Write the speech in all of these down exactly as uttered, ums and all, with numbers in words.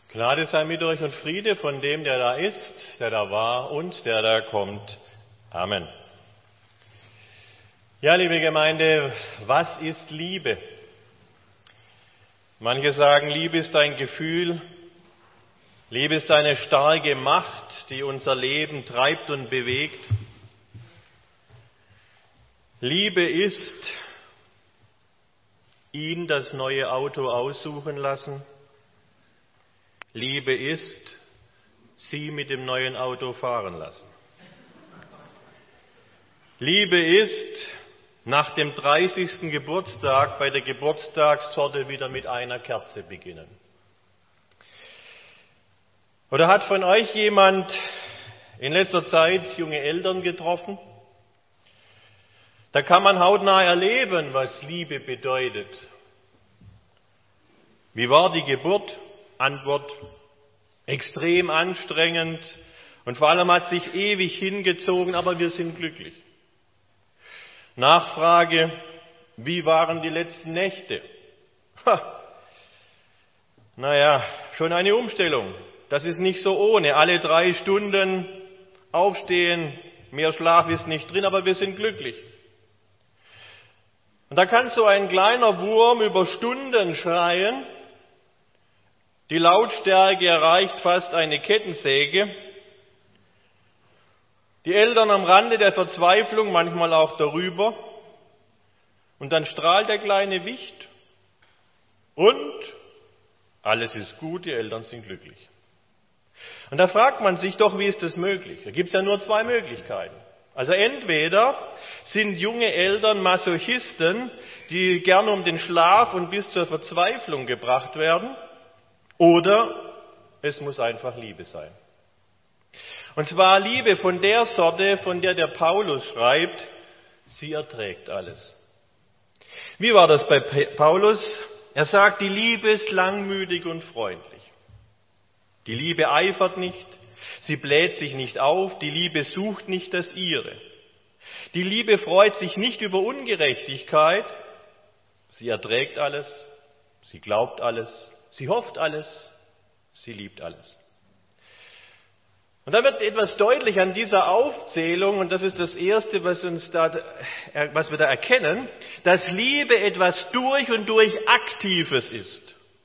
Gnade sei mit euch und Friede von dem, der da ist, der da war und der da kommt. Amen. Ja, liebe Gemeinde, was ist Liebe? Manche sagen, Liebe ist ein Gefühl, Liebe ist eine starke Macht, die unser Leben treibt und bewegt. Liebe ist, ihn das neue Auto aussuchen lassen. Liebe ist, sie mit dem neuen Auto fahren lassen. Liebe ist, nach dem dreißigsten Geburtstag bei der Geburtstagstorte wieder mit einer Kerze beginnen. Oder hat von euch jemand in letzter Zeit junge Eltern getroffen? Da kann man hautnah erleben, was Liebe bedeutet. Wie war die Geburt? Antwort: extrem anstrengend und vor allem hat sich ewig hingezogen, aber wir sind glücklich. Nachfrage: wie waren die letzten Nächte? Ha. Naja, schon eine Umstellung. Das ist nicht so ohne. Alle drei Stunden aufstehen, mehr Schlaf ist nicht drin, aber wir sind glücklich. Und da kann so ein kleiner Wurm über Stunden schreien. Die Lautstärke erreicht fast eine Kettensäge. Die Eltern am Rande der Verzweiflung, manchmal auch darüber. Und dann strahlt der kleine Wicht. Und alles ist gut, die Eltern sind glücklich. Und da fragt man sich doch, wie ist das möglich? Da gibt es ja nur zwei Möglichkeiten. Also entweder sind junge Eltern Masochisten, die gerne um den Schlaf und bis zur Verzweiflung gebracht werden, oder es muss einfach Liebe sein. Und zwar Liebe von der Sorte, von der der Paulus schreibt, sie erträgt alles. Wie war das bei Paulus? Er sagt, die Liebe ist langmütig und freundlich. Die Liebe eifert nicht, sie bläht sich nicht auf, die Liebe sucht nicht das Ihre. Die Liebe freut sich nicht über Ungerechtigkeit, sie erträgt alles, sie glaubt alles, sie hofft alles, sie liebt alles. Und da wird etwas deutlich an dieser Aufzählung, und das ist das Erste, was, uns da, was wir da erkennen, dass Liebe etwas durch und durch Aktives ist.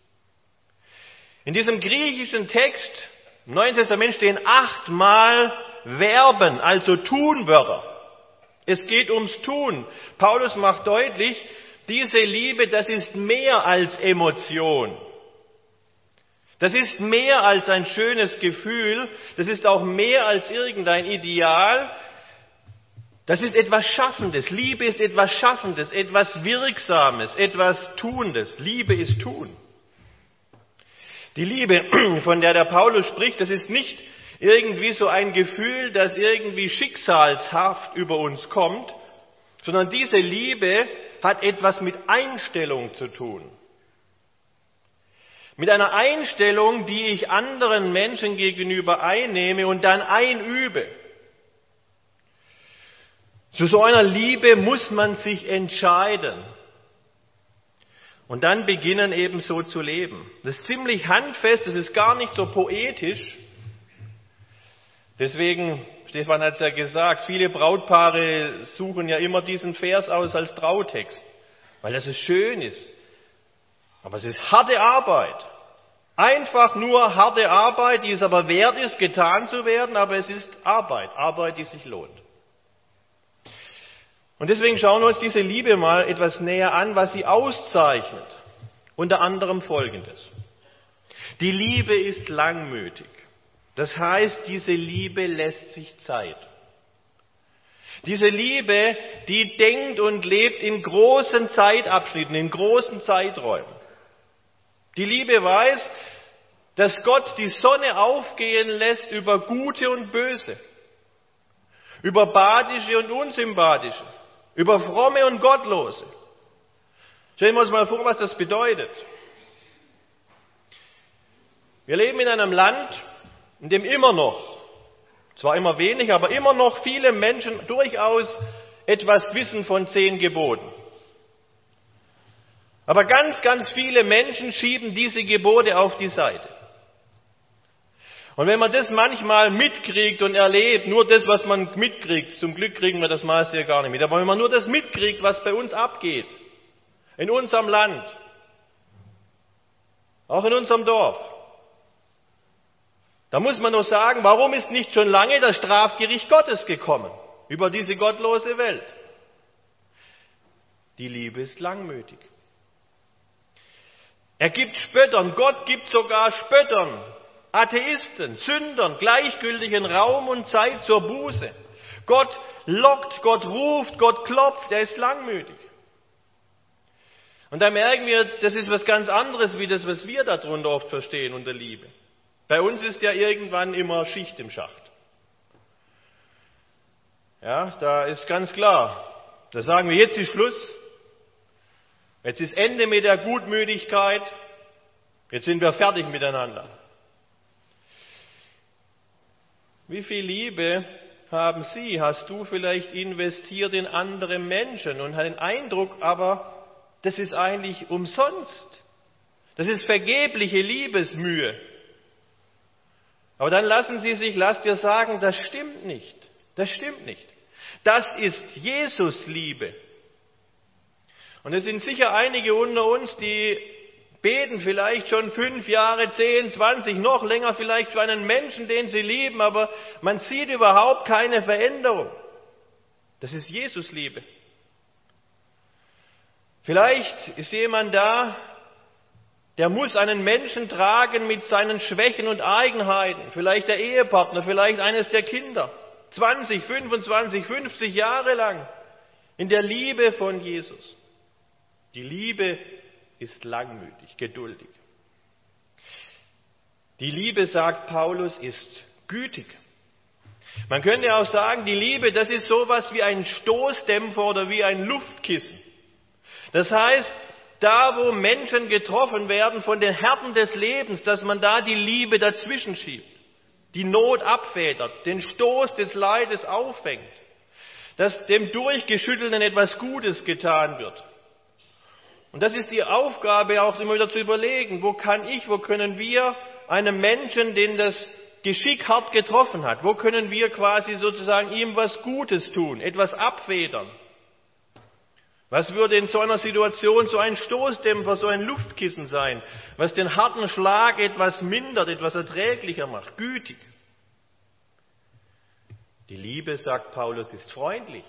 In diesem griechischen Text im Neuen Testament stehen achtmal Verben, also Tunwörter. Es geht ums Tun. Paulus macht deutlich, diese Liebe, das ist mehr als Emotion. Das ist mehr als ein schönes Gefühl. Das ist auch mehr als irgendein Ideal. Das ist etwas Schaffendes. Liebe ist etwas Schaffendes, etwas Wirksames, etwas Tuendes. Liebe ist Tun. Die Liebe, von der der Paulus spricht, das ist nicht irgendwie so ein Gefühl, das irgendwie schicksalshaft über uns kommt, sondern diese Liebe hat etwas mit Einstellung zu tun. Mit einer Einstellung, die ich anderen Menschen gegenüber einnehme und dann einübe. Zu so einer Liebe muss man sich entscheiden. Und dann beginnen eben so zu leben. Das ist ziemlich handfest, das ist gar nicht so poetisch. Deswegen, Stefan hat es ja gesagt, viele Brautpaare suchen ja immer diesen Vers aus als Trautext, weil das so schön ist. Aber es ist harte Arbeit. Einfach nur harte Arbeit, die es aber wert ist, getan zu werden, aber es ist Arbeit, Arbeit, die sich lohnt. Und deswegen schauen wir uns diese Liebe mal etwas näher an, was sie auszeichnet. Unter anderem Folgendes. Die Liebe ist langmütig. Das heißt, diese Liebe lässt sich Zeit. Diese Liebe, die denkt und lebt in großen Zeitabschnitten, in großen Zeiträumen. Die Liebe weiß, dass Gott die Sonne aufgehen lässt über Gute und Böse, über Badische und Unsympathische, über Fromme und Gottlose. Stellen wir uns mal vor, was das bedeutet. Wir leben in einem Land, in dem immer noch, zwar immer wenig, aber immer noch viele Menschen durchaus etwas wissen von zehn Geboten. Aber ganz, ganz viele Menschen schieben diese Gebote auf die Seite. Und wenn man das manchmal mitkriegt und erlebt, nur das, was man mitkriegt, zum Glück kriegen wir das meiste ja gar nicht mit, aber wenn man nur das mitkriegt, was bei uns abgeht, in unserem Land, auch in unserem Dorf, da muss man nur sagen, warum ist nicht schon lange das Strafgericht Gottes gekommen über diese gottlose Welt? Die Liebe ist langmütig. Er gibt Spöttern, Gott gibt sogar Spöttern, Atheisten, Sündern, gleichgültigen Raum und Zeit zur Buße. Gott lockt, Gott ruft, Gott klopft, er ist langmütig. Und da merken wir, das ist was ganz anderes, wie das, was wir darunter oft verstehen unter Liebe. Bei uns ist ja irgendwann immer Schicht im Schacht. Ja, da ist ganz klar, da sagen wir, jetzt ist Schluss, jetzt ist Ende mit der Gutmütigkeit, jetzt sind wir fertig miteinander. Wie viel Liebe haben Sie, hast du vielleicht investiert in andere Menschen und hat den Eindruck, aber das ist eigentlich umsonst. Das ist vergebliche Liebesmühe. Aber dann lassen Sie sich, lass dir sagen, das stimmt nicht. Das stimmt nicht. Das ist Jesus Liebe. Und es sind sicher einige unter uns, die beten vielleicht schon fünf Jahre, zehn, zwanzig, noch länger vielleicht für einen Menschen, den sie lieben, aber man sieht überhaupt keine Veränderung. Das ist Jesus Liebe. Vielleicht ist jemand da, der muss einen Menschen tragen mit seinen Schwächen und Eigenheiten. Vielleicht der Ehepartner, vielleicht eines der Kinder. zwanzig, fünfundzwanzig, fünfzig Jahre lang in der Liebe von Jesus. Die Liebe ist langmütig, geduldig. Die Liebe, sagt Paulus, ist gütig. Man könnte auch sagen, die Liebe, das ist sowas wie ein Stoßdämpfer oder wie ein Luftkissen. Das heißt, da wo Menschen getroffen werden von den Härten des Lebens, dass man da die Liebe dazwischen schiebt, die Not abfedert, den Stoß des Leides auffängt, dass dem Durchgeschüttelten etwas Gutes getan wird. Und das ist die Aufgabe auch immer wieder zu überlegen, wo kann ich, wo können wir einem Menschen, den das Geschick hart getroffen hat, wo können wir quasi sozusagen ihm was Gutes tun, etwas abfedern. Was würde in so einer Situation so ein Stoßdämpfer, so ein Luftkissen sein, was den harten Schlag etwas mindert, etwas erträglicher macht, gütig? Die Liebe, sagt Paulus, ist freundlich.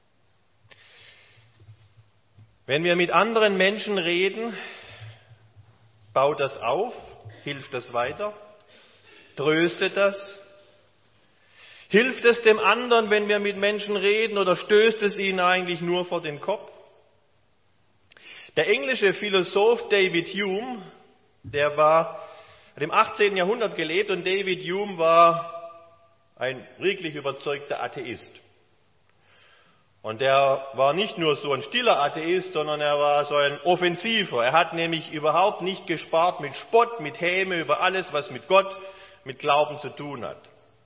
Wenn wir mit anderen Menschen reden, baut das auf, hilft das weiter, tröstet das? Hilft es dem anderen, wenn wir mit Menschen reden, oder stößt es ihnen eigentlich nur vor den Kopf? Der englische Philosoph David Hume, der war, hat im achtzehnten Jahrhundert gelebt, und David Hume war ein wirklich überzeugter Atheist. Und er war nicht nur so ein stiller Atheist, sondern er war so ein Offensiver. Er hat nämlich überhaupt nicht gespart mit Spott, mit Häme über alles, was mit Gott, mit Glauben zu tun hat.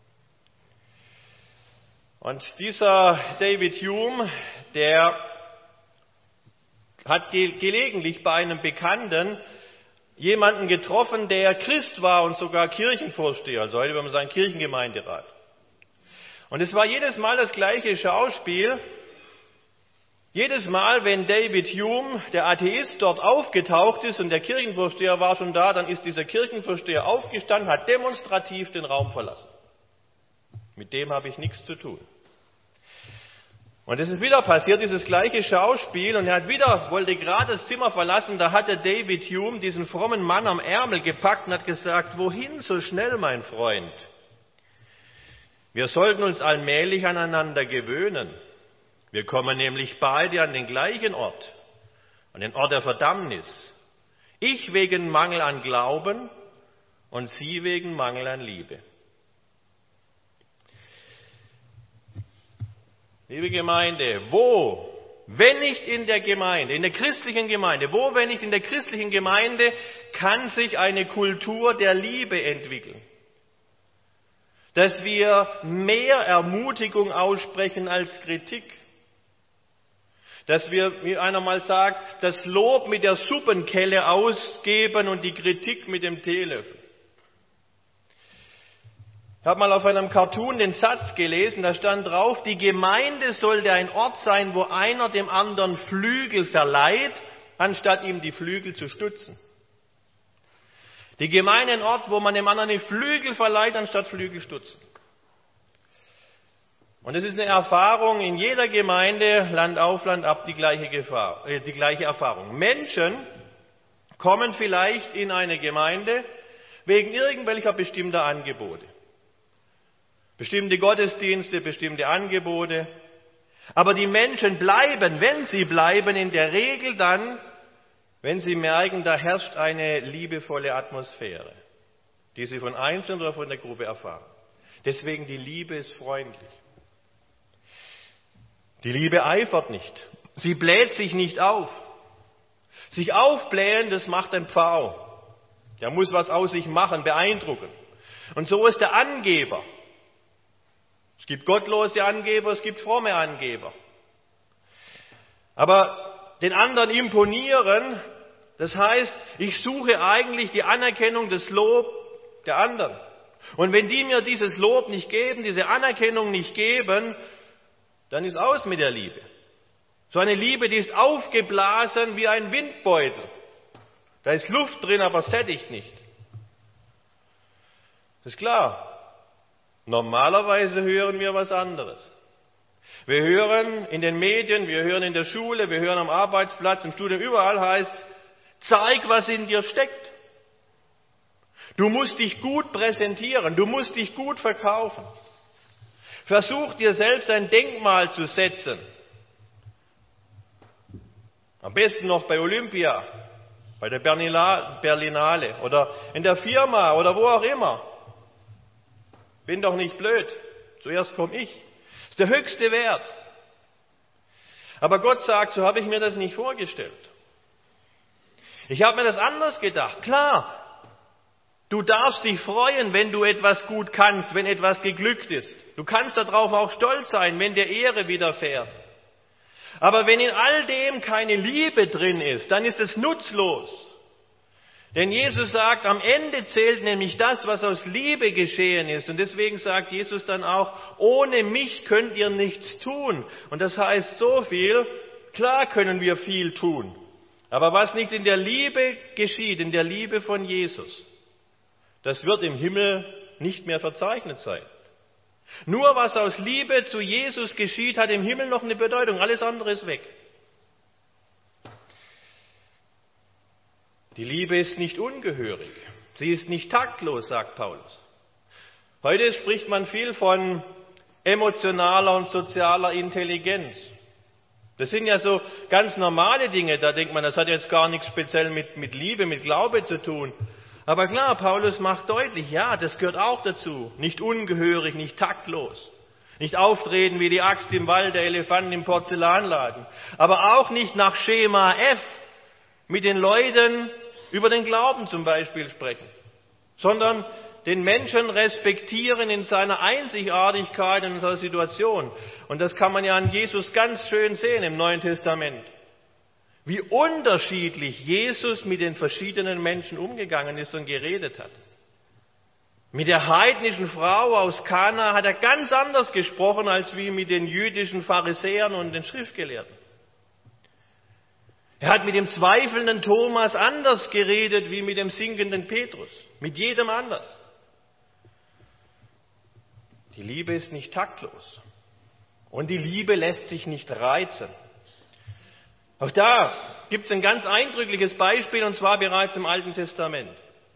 Und dieser David Hume, der hat ge- gelegentlich bei einem Bekannten jemanden getroffen, der Christ war und sogar Kirchenvorsteher, also heute würde man sagen Kirchengemeinderat. Und es war jedes Mal das gleiche Schauspiel. Jedes Mal, wenn David Hume, der Atheist, dort aufgetaucht ist und der Kirchenvorsteher war schon da, dann ist dieser Kirchenvorsteher aufgestanden, hat demonstrativ den Raum verlassen. Mit dem habe ich nichts zu tun. Und es ist wieder passiert, dieses gleiche Schauspiel, und er hat wieder, wollte gerade das Zimmer verlassen, da hat der David Hume diesen frommen Mann am Ärmel gepackt und hat gesagt, wohin so schnell, mein Freund? Wir sollten uns allmählich aneinander gewöhnen. Wir kommen nämlich beide an den gleichen Ort, an den Ort der Verdammnis. Ich wegen Mangel an Glauben und Sie wegen Mangel an Liebe. Liebe Gemeinde, wo, wenn nicht in der Gemeinde, in der christlichen Gemeinde, wo, wenn nicht in der christlichen Gemeinde, kann sich eine Kultur der Liebe entwickeln? Dass wir mehr Ermutigung aussprechen als Kritik. Dass wir, wie einer mal sagt, das Lob mit der Suppenkelle ausgeben und die Kritik mit dem Teelöffel. Ich habe mal auf einem Cartoon den Satz gelesen, da stand drauf, die Gemeinde sollte ein Ort sein, wo einer dem anderen Flügel verleiht, anstatt ihm die Flügel zu stutzen. Die Gemeinde ein Ort, wo man dem anderen die Flügel verleiht, anstatt Flügel stutzen. Und es ist eine Erfahrung in jeder Gemeinde, Land auf, Land ab, die gleiche, Gefahr, äh, die gleiche Erfahrung. Menschen kommen vielleicht in eine Gemeinde wegen irgendwelcher bestimmter Angebote. Bestimmte Gottesdienste, bestimmte Angebote. Aber die Menschen bleiben, wenn sie bleiben, in der Regel dann, wenn sie merken, da herrscht eine liebevolle Atmosphäre, die sie von Einzelnen oder von der Gruppe erfahren. Deswegen die Liebe ist freundlich. Die Liebe eifert nicht. Sie bläht sich nicht auf. Sich aufblähen, das macht ein Pfau. Der muss was aus sich machen, beeindrucken. Und so ist der Angeber. Es gibt gottlose Angeber, es gibt fromme Angeber. Aber den anderen imponieren, das heißt, ich suche eigentlich die Anerkennung, das Lob der anderen. Und wenn die mir dieses Lob nicht geben, diese Anerkennung nicht geben, dann ist aus mit der Liebe. So eine Liebe, die ist aufgeblasen wie ein Windbeutel. Da ist Luft drin, aber sättigt nicht. Das ist klar. Normalerweise hören wir was anderes. Wir hören in den Medien, wir hören in der Schule, wir hören am Arbeitsplatz, im Studium, überall heißt, zeig, was in dir steckt. Du musst dich gut präsentieren, du musst dich gut verkaufen. Versuch dir selbst ein Denkmal zu setzen. Am besten noch bei Olympia, bei der Berlinale oder in der Firma oder wo auch immer. Bin doch nicht blöd. Zuerst komme ich. Das ist der höchste Wert. Aber Gott sagt, so habe ich mir das nicht vorgestellt. Ich habe mir das anders gedacht. Klar, du darfst dich freuen, wenn du etwas gut kannst, wenn etwas geglückt ist. Du kannst darauf auch stolz sein, wenn dir Ehre widerfährt. Aber wenn in all dem keine Liebe drin ist, dann ist es nutzlos. Denn Jesus sagt, am Ende zählt nämlich das, was aus Liebe geschehen ist. Und deswegen sagt Jesus dann auch, ohne mich könnt ihr nichts tun. Und das heißt so viel, klar können wir viel tun. Aber was nicht in der Liebe geschieht, in der Liebe von Jesus, das wird im Himmel nicht mehr verzeichnet sein. Nur was aus Liebe zu Jesus geschieht, hat im Himmel noch eine Bedeutung. Alles andere ist weg. Die Liebe ist nicht ungehörig. Sie ist nicht taktlos, sagt Paulus. Heute spricht man viel von emotionaler und sozialer Intelligenz. Das sind ja so ganz normale Dinge. Da denkt man, das hat jetzt gar nichts speziell mit, mit Liebe, mit Glaube zu tun. Aber klar, Paulus macht deutlich, ja, das gehört auch dazu. Nicht ungehörig, nicht taktlos. Nicht auftreten wie die Axt im Wald, der Elefant im Porzellanladen. Aber auch nicht nach Schema F mit den Leuten über den Glauben zum Beispiel sprechen. Sondern den Menschen respektieren in seiner Einzigartigkeit, in seiner Situation. Und das kann man ja an Jesus ganz schön sehen im Neuen Testament. Wie unterschiedlich Jesus mit den verschiedenen Menschen umgegangen ist und geredet hat. Mit der heidnischen Frau aus Kana hat er ganz anders gesprochen, als wie mit den jüdischen Pharisäern und den Schriftgelehrten. Er hat mit dem zweifelnden Thomas anders geredet, wie mit dem sinkenden Petrus. Mit jedem anders. Die Liebe ist nicht taktlos. Und die Liebe lässt sich nicht reizen. Auch da gibt es ein ganz eindrückliches Beispiel, und zwar bereits im Alten Testament.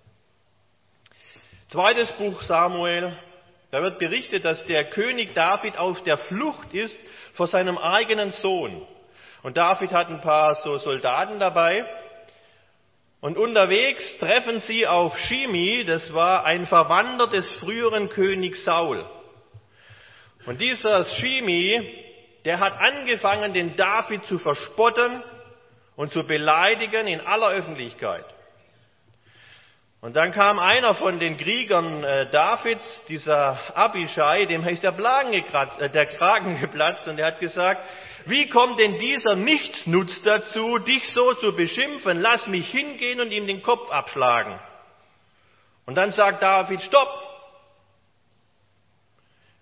Zweites Buch Samuel, da wird berichtet, dass der König David auf der Flucht ist vor seinem eigenen Sohn. Und David hat ein paar so Soldaten dabei. Und unterwegs treffen sie auf Shimi, das war ein Verwandter des früheren Königs Saul. Und dieser Shimi, der hat angefangen, den David zu verspotten und zu beleidigen in aller Öffentlichkeit. Und dann kam einer von den Kriegern äh, Davids, dieser Abishai, dem ist der, gekratzt, äh, der Kragen geplatzt, und er hat gesagt, wie kommt denn dieser Nichtsnutz dazu, dich so zu beschimpfen? Lass mich hingehen und ihm den Kopf abschlagen. Und dann sagt David, stopp!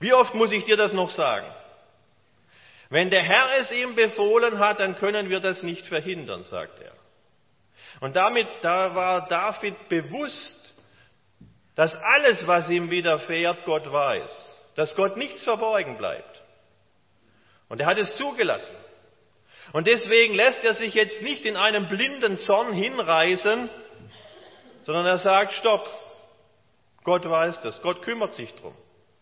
Wie oft muss ich dir das noch sagen? Wenn der Herr es ihm befohlen hat, dann können wir das nicht verhindern, sagt er. Und damit, da war David bewusst, dass alles, was ihm widerfährt, Gott weiß. Dass Gott nichts verborgen bleibt. Und er hat es zugelassen. Und deswegen lässt er sich jetzt nicht in einem blinden Zorn hinreißen, sondern er sagt, stopp, Gott weiß das, Gott kümmert sich drum.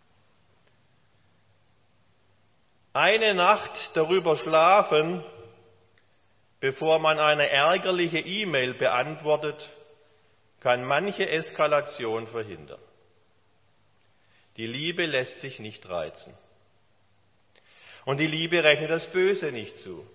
Eine Nacht darüber schlafen, bevor man eine ärgerliche E-Mail beantwortet, kann manche Eskalation verhindern. Die Liebe lässt sich nicht reizen. Und die Liebe rechnet das Böse nicht zu.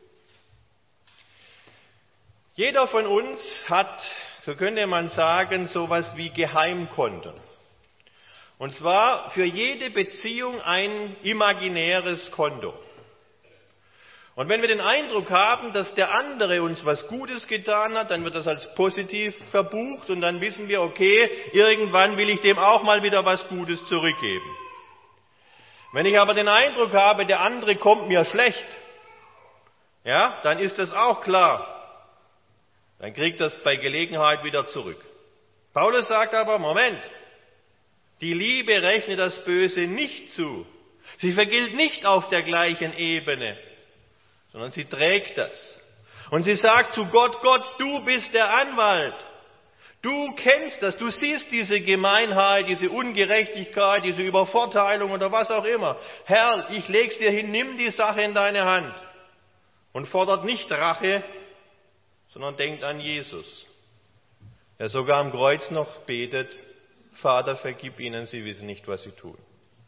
Jeder von uns hat, so könnte man sagen, sowas wie Geheimkonten. Und zwar für jede Beziehung ein imaginäres Konto. Und wenn wir den Eindruck haben, dass der andere uns was Gutes getan hat, dann wird das als positiv verbucht und dann wissen wir, okay, irgendwann will ich dem auch mal wieder was Gutes zurückgeben. Wenn ich aber den Eindruck habe, der andere kommt mir schlecht, ja, dann ist das auch klar. Dann kriegt das bei Gelegenheit wieder zurück. Paulus sagt aber, Moment, die Liebe rechnet das Böse nicht zu. Sie vergilt nicht auf der gleichen Ebene, sondern sie trägt das. Und sie sagt zu Gott, Gott, du bist der Anwalt. Du kennst das, du siehst diese Gemeinheit, diese Ungerechtigkeit, diese Übervorteilung oder was auch immer. Herr, ich leg's dir hin, nimm die Sache in deine Hand und fordert nicht Rache, sondern denkt an Jesus, der sogar am Kreuz noch betet, Vater, vergib ihnen, sie wissen nicht, was sie tun.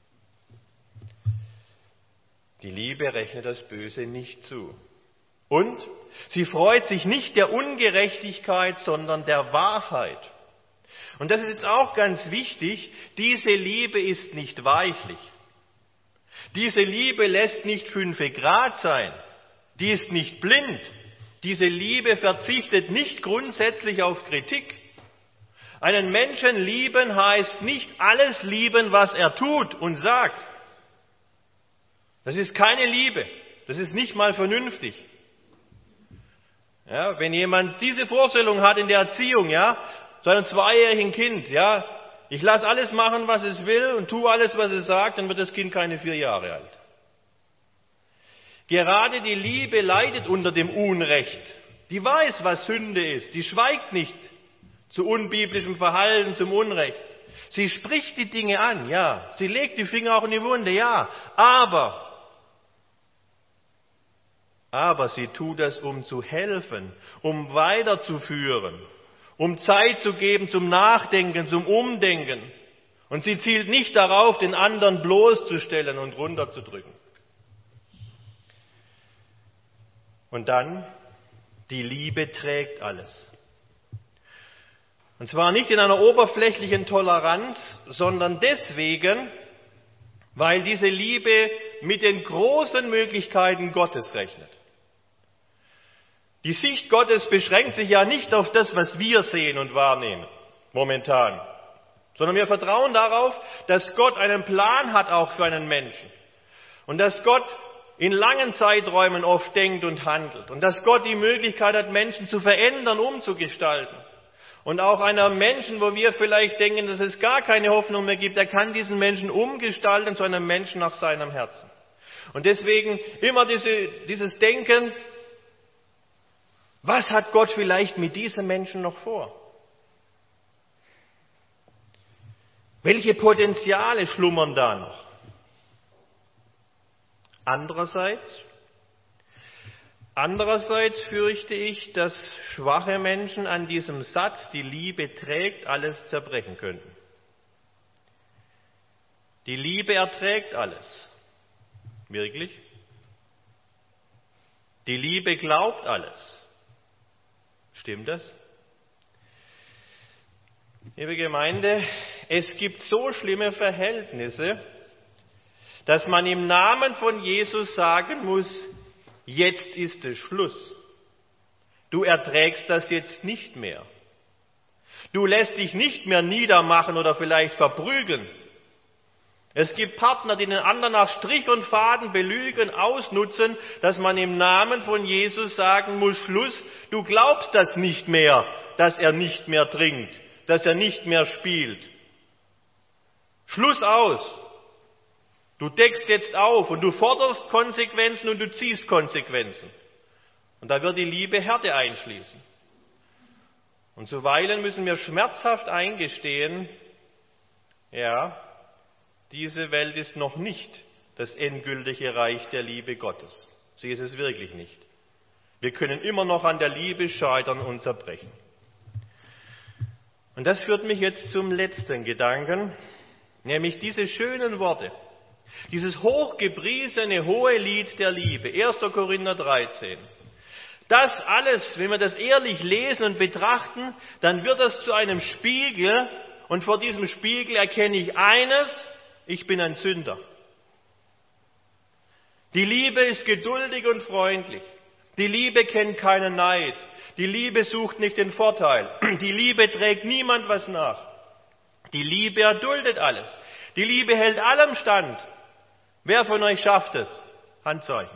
Die Liebe rechnet das Böse nicht zu. Und sie freut sich nicht der Ungerechtigkeit, sondern der Wahrheit. Und das ist jetzt auch ganz wichtig, diese Liebe ist nicht weichlich. Diese Liebe lässt nicht fünfe Grad sein. Die ist nicht blind. Diese Liebe verzichtet nicht grundsätzlich auf Kritik. Einen Menschen lieben heißt nicht alles lieben, was er tut und sagt. Das ist keine Liebe. Das ist nicht mal vernünftig. Ja, wenn jemand diese Vorstellung hat in der Erziehung, ja, zu einem zweijährigen Kind, ja, ich lasse alles machen, was es will und tue alles, was es sagt, dann wird das Kind keine vier Jahre alt. Gerade die Liebe leidet unter dem Unrecht. Die weiß, was Sünde ist. Die schweigt nicht zu unbiblischem Verhalten, zum Unrecht. Sie spricht die Dinge an, ja. Sie legt die Finger auch in die Wunde, ja. Aber, aber sie tut das, um zu helfen, um weiterzuführen, um Zeit zu geben zum Nachdenken, zum Umdenken. Und sie zielt nicht darauf, den anderen bloßzustellen und runterzudrücken. Und dann, die Liebe trägt alles. Und zwar nicht in einer oberflächlichen Toleranz, sondern deswegen, weil diese Liebe mit den großen Möglichkeiten Gottes rechnet. Die Sicht Gottes beschränkt sich ja nicht auf das, was wir sehen und wahrnehmen, momentan, sondern wir vertrauen darauf, dass Gott einen Plan hat auch für einen Menschen und dass Gott in langen Zeiträumen oft denkt und handelt und dass Gott die Möglichkeit hat, Menschen zu verändern, umzugestalten. Und auch einer Menschen, wo wir vielleicht denken, dass es gar keine Hoffnung mehr gibt, er kann diesen Menschen umgestalten zu einem Menschen nach seinem Herzen. Und deswegen immer diese, dieses Denken, was hat Gott vielleicht mit diesem Menschen noch vor? Welche Potenziale schlummern da noch? Andererseits, andererseits fürchte ich, dass schwache Menschen an diesem Satz, die Liebe trägt, alles zerbrechen könnten. Die Liebe erträgt alles. Wirklich? Die Liebe glaubt alles. Stimmt das? Liebe Gemeinde, es gibt so schlimme Verhältnisse, dass man im Namen von Jesus sagen muss, jetzt ist es Schluss. Du erträgst das jetzt nicht mehr. Du lässt dich nicht mehr niedermachen oder vielleicht verprügeln. Es gibt Partner, die den anderen nach Strich und Faden belügen, ausnutzen, dass man im Namen von Jesus sagen muss, Schluss, du glaubst das nicht mehr, dass er nicht mehr trinkt, dass er nicht mehr spielt. Schluss aus. Du deckst jetzt auf und du forderst Konsequenzen und du ziehst Konsequenzen. Und da wird die Liebe Härte einschließen. Und zuweilen müssen wir schmerzhaft eingestehen, ja, diese Welt ist noch nicht das endgültige Reich der Liebe Gottes. Sie ist es wirklich nicht. Wir können immer noch an der Liebe scheitern und zerbrechen. Und das führt mich jetzt zum letzten Gedanken, nämlich diese schönen Worte, dieses hochgepriesene hohe Lied der Liebe, erster Korinther dreizehn. Das alles, wenn wir das ehrlich lesen und betrachten, dann wird das zu einem Spiegel und vor diesem Spiegel erkenne ich eines, ich bin ein Sünder. Die Liebe ist geduldig und freundlich. Die Liebe kennt keinen Neid. Die Liebe sucht nicht den Vorteil. Die Liebe trägt niemand was nach. Die Liebe erduldet alles. Die Liebe hält allem stand. Wer von euch schafft es? Handzeichen.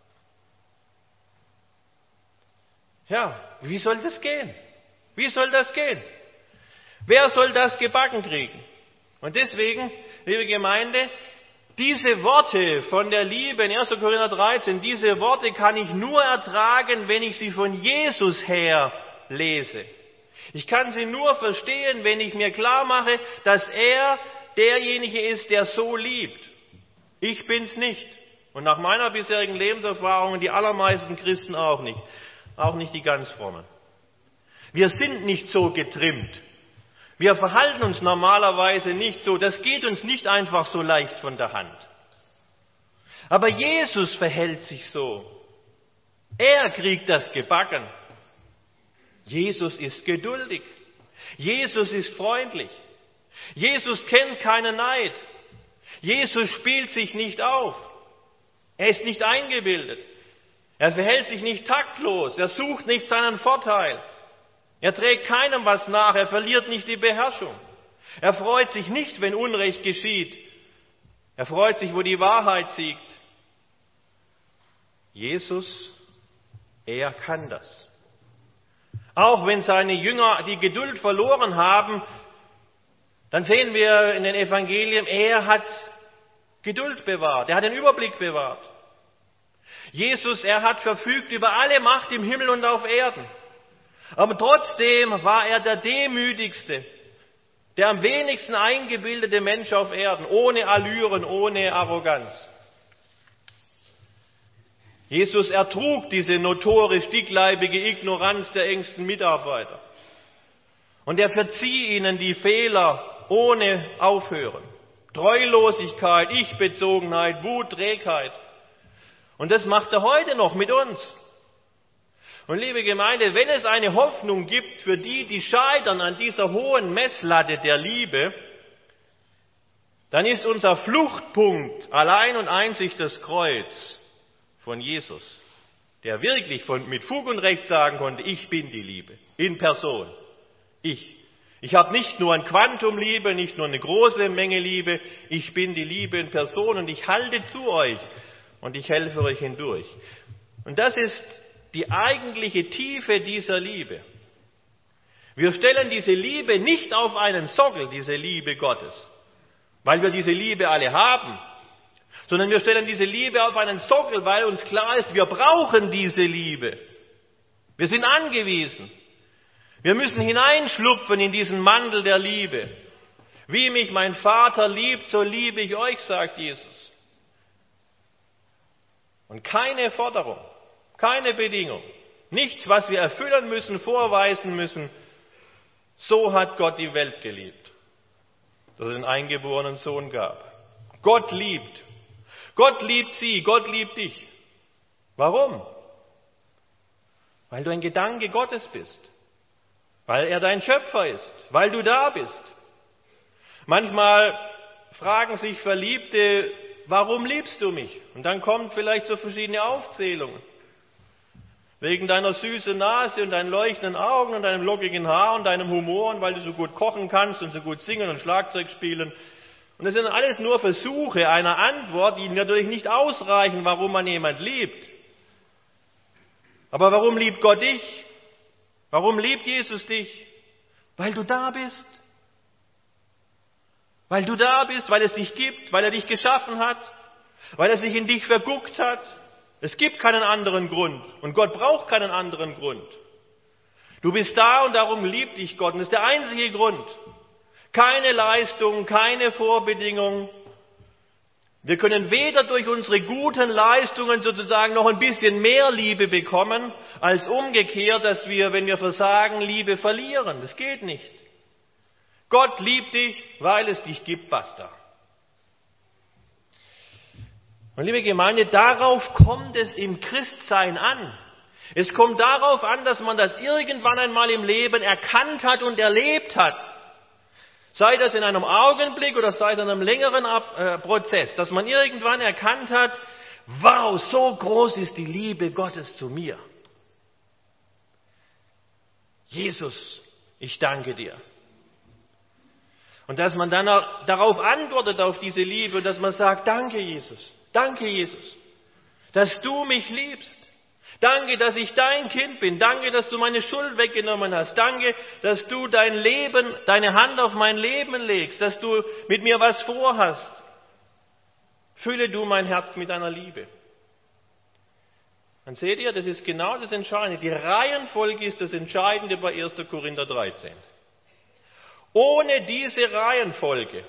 Ja, wie soll das gehen? Wie soll das gehen? Wer soll das gebacken kriegen? Und deswegen, liebe Gemeinde, diese Worte von der Liebe in erster Korinther dreizehn, diese Worte kann ich nur ertragen, wenn ich sie von Jesus her lese. Ich kann sie nur verstehen, wenn ich mir klar mache, dass er derjenige ist, der so liebt. Ich bin's nicht. Und nach meiner bisherigen Lebenserfahrung die allermeisten Christen auch nicht. Auch nicht die ganz frommen. Wir sind nicht so getrimmt. Wir verhalten uns normalerweise nicht so. Das geht uns nicht einfach so leicht von der Hand. Aber Jesus verhält sich so. Er kriegt das gebacken. Jesus ist geduldig. Jesus ist freundlich. Jesus kennt keinen Neid. Jesus spielt sich nicht auf. Er ist nicht eingebildet. Er verhält sich nicht taktlos. Er sucht nicht seinen Vorteil. Er trägt keinem was nach. Er verliert nicht die Beherrschung. Er freut sich nicht, wenn Unrecht geschieht. Er freut sich, wo die Wahrheit siegt. Jesus, er kann das. Auch wenn seine Jünger die Geduld verloren haben, dann sehen wir in den Evangelien, er hat Geduld bewahrt. Er hat den Überblick bewahrt. Jesus, er hat verfügt über alle Macht im Himmel und auf Erden. Aber trotzdem war er der demütigste, der am wenigsten eingebildete Mensch auf Erden, ohne Allüren, ohne Arroganz. Jesus ertrug diese notorisch dickleibige Ignoranz der engsten Mitarbeiter. Und er verzieh ihnen die Fehler ohne Aufhören. Treulosigkeit, Ich-Bezogenheit, Wut, Trägheit. Und das macht er heute noch mit uns. Und liebe Gemeinde, wenn es eine Hoffnung gibt für die, die scheitern an dieser hohen Messlatte der Liebe, dann ist unser Fluchtpunkt allein und einzig das Kreuz von Jesus, der wirklich von, mit Fug und Recht sagen konnte, ich bin die Liebe, in Person. Ich. Ich habe nicht nur ein Quantum Liebe, nicht nur eine große Menge Liebe, ich bin die Liebe in Person und ich halte zu euch und ich helfe euch hindurch. Und das ist die eigentliche Tiefe dieser Liebe. Wir stellen diese Liebe nicht auf einen Sockel, diese Liebe Gottes, weil wir diese Liebe alle haben, sondern wir stellen diese Liebe auf einen Sockel, weil uns klar ist, wir brauchen diese Liebe. Wir sind angewiesen. Wir müssen hineinschlupfen in diesen Mantel der Liebe. Wie mich mein Vater liebt, so liebe ich euch, sagt Jesus. Und keine Forderung, keine Bedingung, nichts, was wir erfüllen müssen, vorweisen müssen. So hat Gott die Welt geliebt, dass es den eingeborenen Sohn gab. Gott liebt. Gott liebt sie, Gott liebt dich. Warum? Weil du ein Gedanke Gottes bist. Weil er dein Schöpfer ist. Weil du da bist. Manchmal fragen sich Verliebte, warum liebst du mich? Und dann kommen vielleicht so verschiedene Aufzählungen. Wegen deiner süßen Nase und deinen leuchtenden Augen und deinem lockigen Haar und deinem Humor und weil du so gut kochen kannst und so gut singen und Schlagzeug spielen Und das sind alles nur Versuche einer Antwort, die natürlich nicht ausreichen, warum man jemand liebt. Aber warum liebt Gott dich? Warum liebt Jesus dich? Weil du da bist. Weil du da bist, weil es dich gibt, weil er dich geschaffen hat, weil er sich in dich verguckt hat. Es gibt keinen anderen Grund und Gott braucht keinen anderen Grund. Du bist da und darum liebt dich Gott und das ist der einzige Grund. Keine Leistung, keine Vorbedingung. Wir können weder durch unsere guten Leistungen sozusagen noch ein bisschen mehr Liebe bekommen, als umgekehrt, dass wir, wenn wir versagen, Liebe verlieren. Das geht nicht. Gott liebt dich, weil es dich gibt, basta. Und liebe Gemeinde, darauf kommt es im Christsein an. Es kommt darauf an, dass man das irgendwann einmal im Leben erkannt hat und erlebt hat. Sei das in einem Augenblick oder sei es in einem längeren Prozess, dass man irgendwann erkannt hat, wow, so groß ist die Liebe Gottes zu mir. Jesus, ich danke dir. Und dass man dann darauf antwortet, auf diese Liebe, und dass man sagt, danke Jesus, danke Jesus, dass du mich liebst. Danke, dass ich dein Kind bin. Danke, dass du meine Schuld weggenommen hast. Danke, dass du dein Leben, deine Hand auf mein Leben legst, dass du mit mir was vorhast. Fülle du mein Herz mit deiner Liebe. Dann seht ihr, das ist genau das Entscheidende. Die Reihenfolge ist das Entscheidende bei erster Korinther dreizehn. Ohne diese Reihenfolge,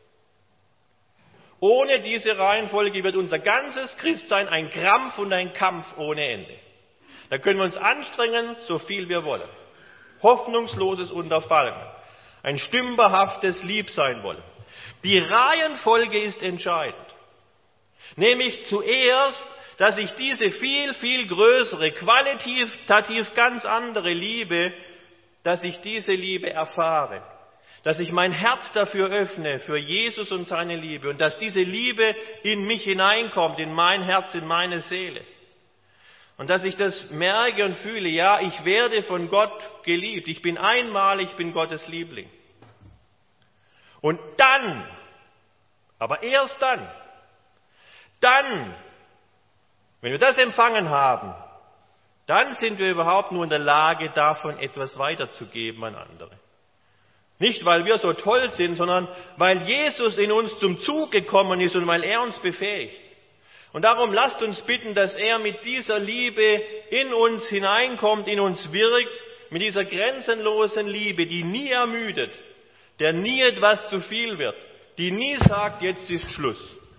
ohne diese Reihenfolge wird unser ganzes Christsein ein Krampf und ein Kampf ohne Ende. Da können wir uns anstrengen, so viel wir wollen. Hoffnungsloses Unterfallen. Ein stümperhaftes Liebsein wollen. Die Reihenfolge ist entscheidend. Nämlich zuerst, dass ich diese viel, viel größere, qualitativ ganz andere Liebe, dass ich diese Liebe erfahre. Dass ich mein Herz dafür öffne, für Jesus und seine Liebe. Und dass diese Liebe in mich hineinkommt, in mein Herz, in meine Seele. Und dass ich das merke und fühle, ja, ich werde von Gott geliebt. Ich bin einmalig, ich bin Gottes Liebling. Und dann, aber erst dann, dann, wenn wir das empfangen haben, dann sind wir überhaupt nur in der Lage, davon etwas weiterzugeben an andere. Nicht, weil wir so toll sind, sondern weil Jesus in uns zum Zug gekommen ist und weil er uns befähigt. Und darum lasst uns bitten, dass er mit dieser Liebe in uns hineinkommt, in uns wirkt, mit dieser grenzenlosen Liebe, die nie ermüdet, der nie etwas zu viel wird, die nie sagt, jetzt ist Schluss.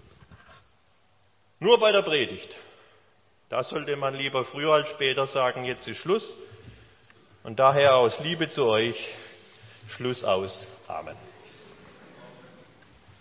Nur bei der Predigt. Da sollte man lieber früher als später sagen, jetzt ist Schluss. Und daher aus Liebe zu euch, Schluss aus. Amen.